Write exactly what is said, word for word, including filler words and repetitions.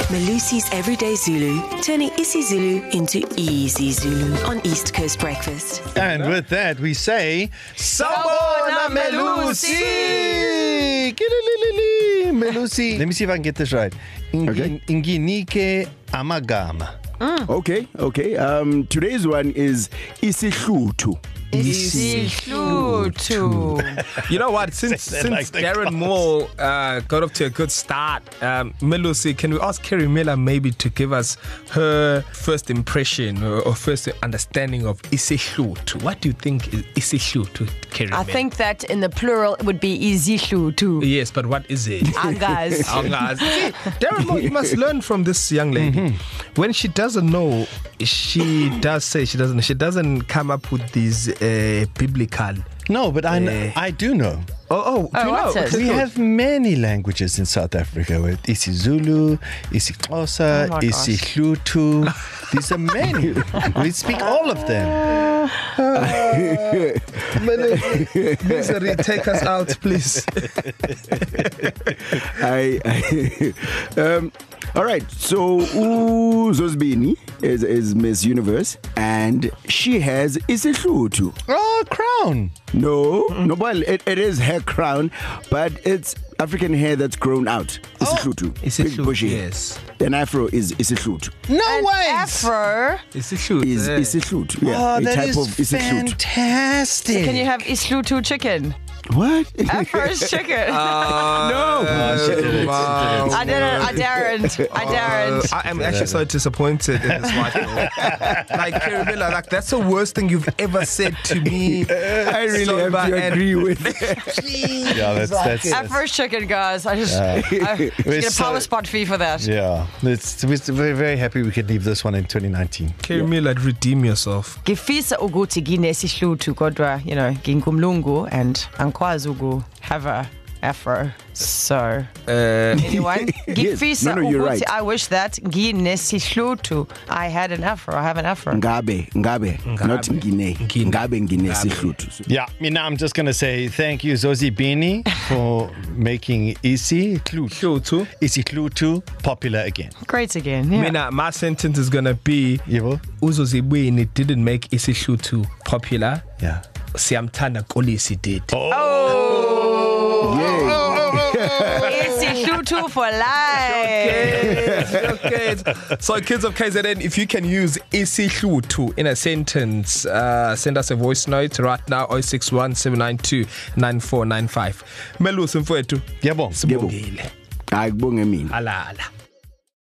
Malusi's Everyday Zulu, turning isiZulu into easy Zulu on East Coast Breakfast. And with that, we say, Sawubona Melusi! Melusi. Let me see if I can get this right. Okay. Inginike amagama. Mm. Okay, okay. Um, today's one is isihluthu. Isihluthu. You know what? Since since like Darren Moore uh, got off to a good start, um, Melusi, can we ask Kerry Miller maybe to give us her first impression or, or first understanding of isihluthu? What do you think is isihluthu, Kerry Miller? I think that in the plural it would be isihluthu. Yes, but what is it? Angas. Angas. See, Darren Moore, you must learn from this young lady. Mm-hmm. When she doesn't know, she does say she doesn't. She doesn't come up with these uh, biblical. No, but I uh, know, I do know. Oh, oh, do oh you know? it? We have many languages in South Africa with isiZulu, isiXhosa, oh isihluthu. These are many. We speak all of them. Misery, take us out, please. I, I um, all right. So Zozibini is is Miss Universe, and she has isihluthu. Oh, crown. No, mm-hmm. no. Well, it, it is her crown, but it's African hair that's grown out. Isihluthu. Oh, big bushy. Yes. An afro is isihluthu. No An way. Afro Isihluthu. Is eh. isihluthu. Yeah, Oh, a that type is of isihluthu. fantastic. Can you have isihluthu chicken? What? Afro's chicken. Uh, no. Oh, she did it. Wow. I didn't. I daren't. I daren't. Uh, I am actually so disappointed in this one. Like, Kerry Miller, like, that's the worst thing you've ever said to me. I really have to agree with Please. Yeah, that's that's. Afro's chicken, guys. I just uh, I We're get a so- power spot fee for that. Yeah, it's, we're very very happy we could leave this one in twenty nineteen. Kerry Miller, redeem yourself. Ngifisa ukuthi nginesihluthu kodwa, you know, ngingumlungu and angikwazi uku have a afro. So, Uh, anyone? Yes. Ngifisa No, no, you're ukuthi right. I wish that nginesihluthu. I had an afro. I have an afro. Ngabe, ngabe, not ngine. Ngine. Ngabe ngine sihluthu. Yeah, I mean, I'm just gonna say thank you, Zozibini, for making isihluthu isihluthu popular again. Great again. Yeah. Mina, my sentence is gonna be Yebo? Uzozibini didn't make isihluthu popular. Yeah. Siyamthanda Kolisi did. Isihluthu for life. Okay. So, kids of K Z N, if you can use isihluthu in a sentence, uh, send us a voice note right now, zero six one seven nine two nine four nine five. Melusi mfowethu. Yebo. Sibongile. Akubonge mina. Ala ala.